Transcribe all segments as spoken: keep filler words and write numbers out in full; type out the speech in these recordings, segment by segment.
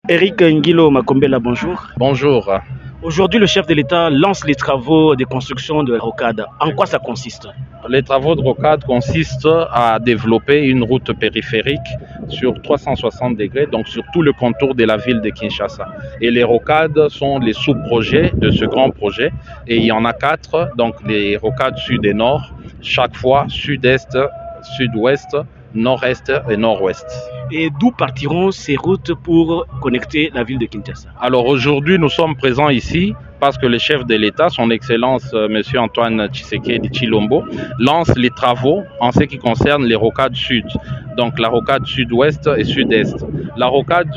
Éric Nguilo Makombela, bonjour. Bonjour. Aujourd'hui, le chef de l'État lance les travaux de construction de rocade. En quoi ça consiste? Les travaux de rocade consistent à développer une route périphérique sur trois cent soixante degrés, donc sur tout le contour de la ville de Kinshasa. Et les rocades sont les sous-projets de ce grand projet. Et il y en a quatre, donc les rocades sud et nord, chaque fois sud-est, sud-ouest, nord-est et nord-ouest. Et d'où partiront ces routes pour connecter la ville de Kinshasa? Alors aujourd'hui, nous sommes présents ici parce que le chef de l'État, son Excellence euh, M. Antoine Tshisekedi Tshilombo, lance les travaux en ce qui concerne les rocades sud. Donc la rocade sud-ouest et sud-est. La rocade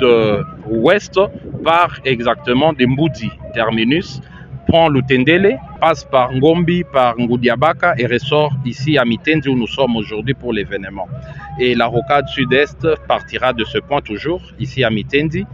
sud-ouest part exactement de Mboudi, terminus, prend Lutendele, passe par Ngombi, par Ngoudiabaka et ressort ici à Mitendi où nous sommes aujourd'hui pour l'événement. Et la rocade sud-est partira de ce point toujours, ici à Mitendi,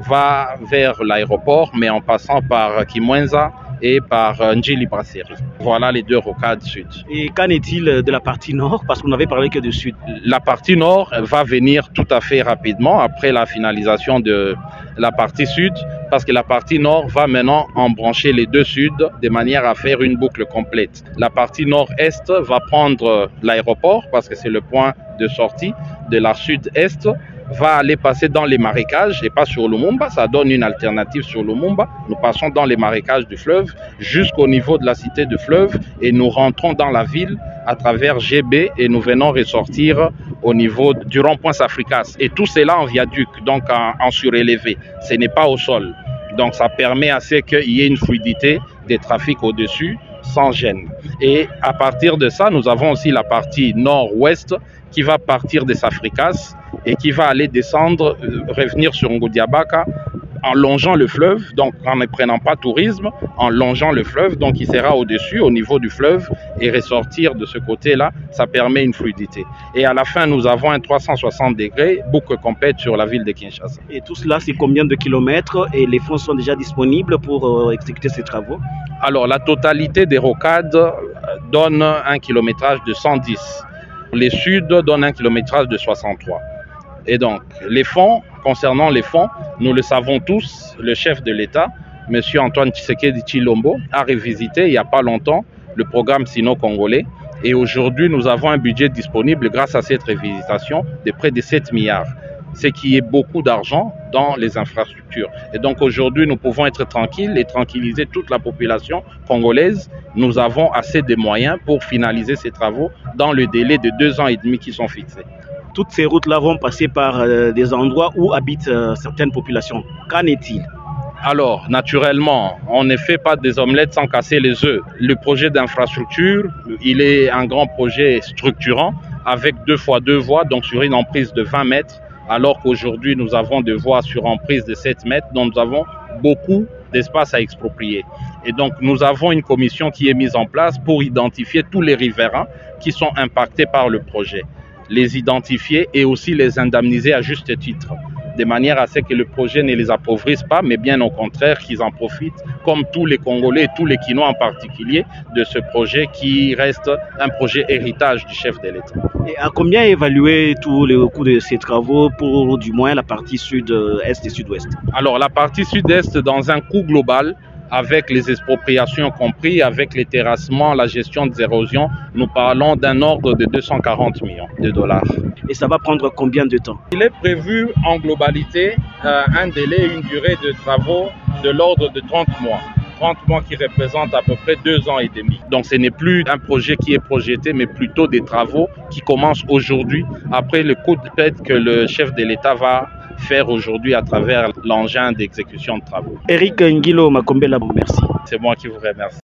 va vers l'aéroport, mais en passant par Kimwenza et par Njili Brasserie. Voilà les deux rocades sud. Et qu'en est-il de la partie nord? Parce qu'on n'avait parlé que du sud. La partie nord va venir tout à fait rapidement après la finalisation de la partie sud, parce que la partie nord va maintenant embrancher les deux suds de manière à faire une boucle complète. La partie nord-est va prendre l'aéroport, parce que c'est le point de sortie de la sud-est, va aller passer dans les marécages et pas sur Lumumba. Ça donne une alternative sur Lumumba. Nous passons dans les marécages du fleuve jusqu'au niveau de la cité du fleuve et nous rentrons dans la ville à travers G B et nous venons ressortir au niveau du rond-point Safricas. Et tout cela en viaduc, donc en, en surélevé. Ce n'est pas au sol. Donc ça permet à ce qu'il y ait une fluidité des trafics au-dessus sans gêne. Et à partir de ça, nous avons aussi la partie nord-ouest qui va partir des Safricas et qui va aller descendre, euh, revenir sur Ngoudiabaka en longeant le fleuve, donc en ne prenant pas tourisme, en longeant le fleuve, donc il sera au-dessus, au niveau du fleuve, et ressortir de ce côté-là, ça permet une fluidité. Et à la fin, nous avons un trois cent soixante degrés, boucle complète sur la ville de Kinshasa. Et tout cela, c'est combien de kilomètres? Et les fonds sont déjà disponibles pour euh, exécuter ces travaux? Alors, la totalité des rocades donne un kilométrage de cent dix. Les suds donnent un kilométrage de soixante-trois. Et donc, les fonds, concernant les fonds, nous le savons tous, le chef de l'État, M. Antoine Tshisekedi Tshilombo, a revisité il n'y a pas longtemps le programme sino-congolais. Et aujourd'hui, nous avons un budget disponible grâce à cette révisitation de près de sept milliards. Ce qui est beaucoup d'argent dans les infrastructures. Et donc aujourd'hui, nous pouvons être tranquilles et tranquilliser toute la population congolaise. Nous avons assez de moyens pour finaliser ces travaux dans le délai de deux ans et demi qui sont fixés. Toutes ces routes-là vont passer par euh, des endroits où habitent euh, certaines populations. Qu'en est-il? Alors, naturellement, on ne fait pas des omelettes sans casser les œufs. Le projet d'infrastructure, il est un grand projet structurant avec deux fois deux voies, donc sur une emprise de vingt mètres, alors qu'aujourd'hui, nous avons des voies sur emprise de sept mètres, donc nous avons beaucoup d'espace à exproprier. Et donc, nous avons une commission qui est mise en place pour identifier tous les riverains qui sont impactés par le projet, les identifier et aussi les indemniser à juste titre, de manière à ce que le projet ne les appauvrisse pas, mais bien au contraire qu'ils en profitent, comme tous les Congolais et tous les Kinois en particulier, de ce projet qui reste un projet héritage du chef de l'État. Et à combien évaluer tous les coûts de ces travaux pour du moins la partie sud-est et sud-ouest? Alors la partie sud-est, dans un coût global, avec les expropriations compris, avec les terrassements, la gestion des érosions, nous parlons d'un ordre de deux cent quarante millions de dollars. Et ça va prendre combien de temps? Il est prévu en globalité euh, un délai, une durée de travaux de l'ordre de trente mois. trente mois qui représentent à peu près deux ans et demi. Donc ce n'est plus un projet qui est projeté, mais plutôt des travaux qui commencent aujourd'hui, après le coup de tête que le chef de l'État va faire aujourd'hui à travers l'engin d'exécution de travaux. Éric Nguilo Makombela, merci. C'est moi qui vous remercie.